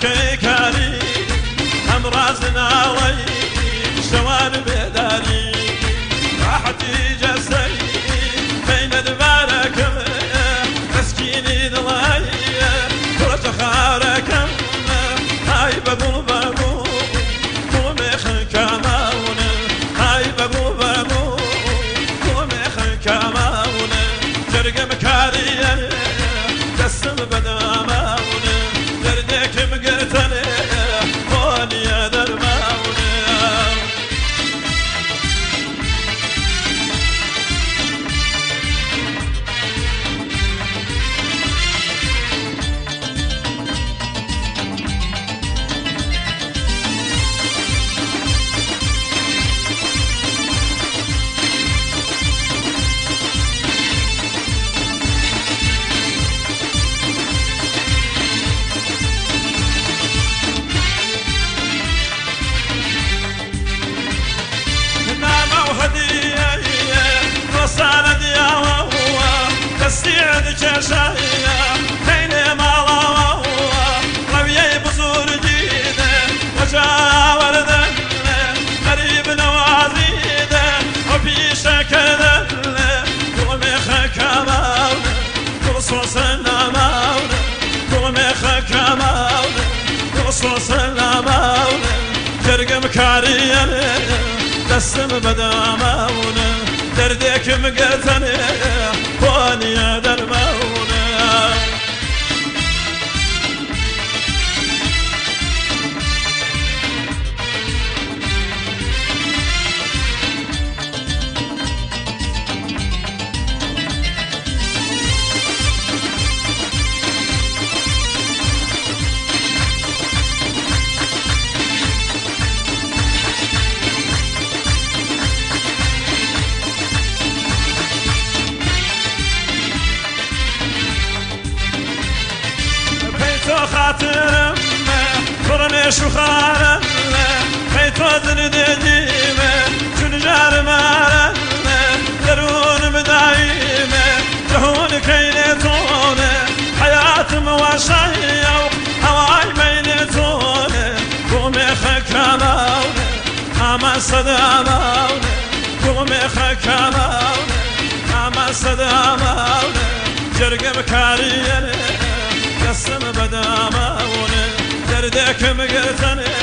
كي كاري هم رازنا وي شوان بداري راحتي جسدي بين دبارك مسكيني ضلاي كرة خارك هاي بابو بابو قوميخ كماون هاي بابو بابو قوميخ كماون جرق مكاري دسم بداماون دردك مقتل هوني يا درماون تستيعد كشاية حين ما الله ربيعي بصور جيدة وجاور ذنة قريب نوازيدة وفي شكل ذنة قوميخ كماونة قصص النماونة قوميخ كماونة قصص النماونة جرق مكارية دسم بداماونة دردك مقتني واني يا درماونة خاطرم فرنش وخارم خيتو درديمه شن جار مارم درون مدايمه جهون كينتونه حياة مواشيه هواي بينتونه قومي خكماونه اما صدامونه قومي خكماونه اما صدامونه جرق مكارينه قسم بداماونه دردك مقتني